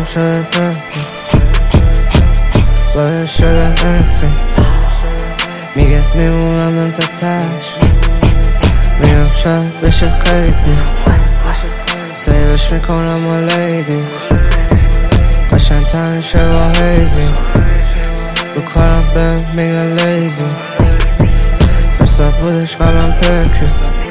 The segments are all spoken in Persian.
شدیم شده پرکی باید شده انفی میگه میمونم تا تش میگم شاید بشه خیلی سیوش میکنم و لیدی قشنگ تر میشه با هیزی رو کارم بهم میگه لیزی فرستاد بودش قبلم پرکی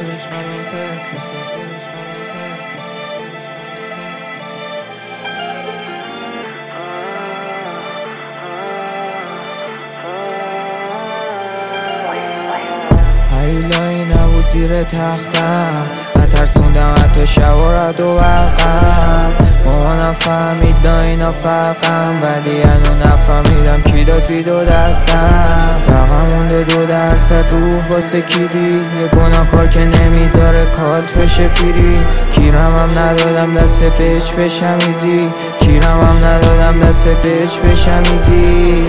هیلایی نبود زیر تختم نترسوندم حتی شب و رد و برقم مامانم فهمید داینا فرقم ولی هنو نفهمیدم کی داد بی دو دستم فقط مونده 2% روح واسه کیدی یه گناهکار که نمیذاره کالت بشه فیری کیرم هم ندادم دست بیچ بشم ایزی کیرم هم ندادم دست بیچ بشم ایزی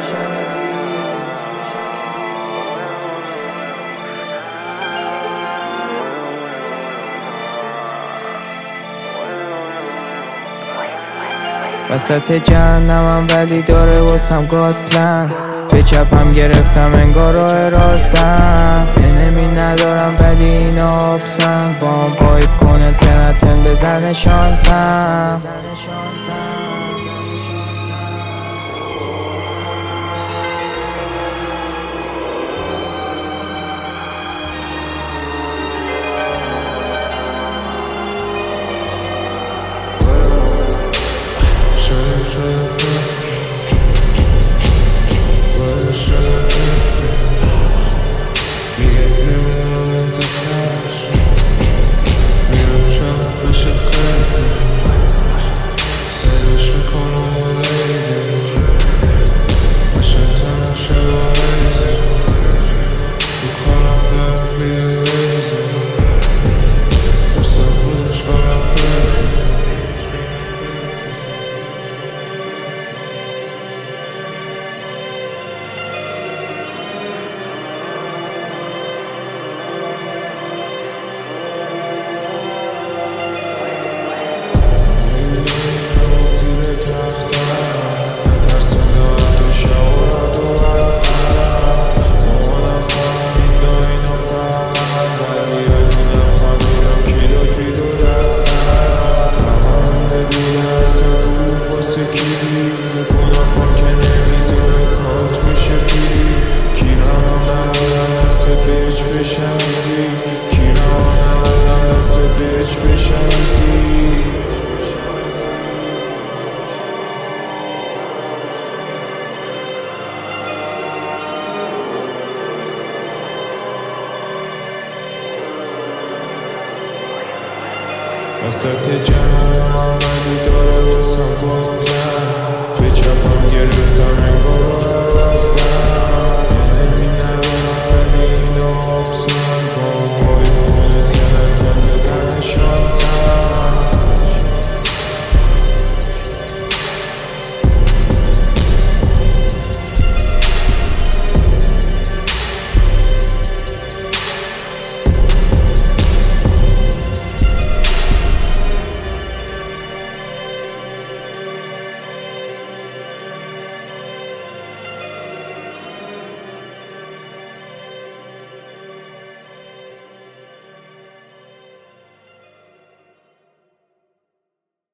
وسط جهنمم ولی داره واسم گاد پلن به چپم گرفتم انگار راه راستم انمی ندارم ولی اینا آبسن بام وایب کنه تنتن بزنه شانسم وسط جهنم ولی داره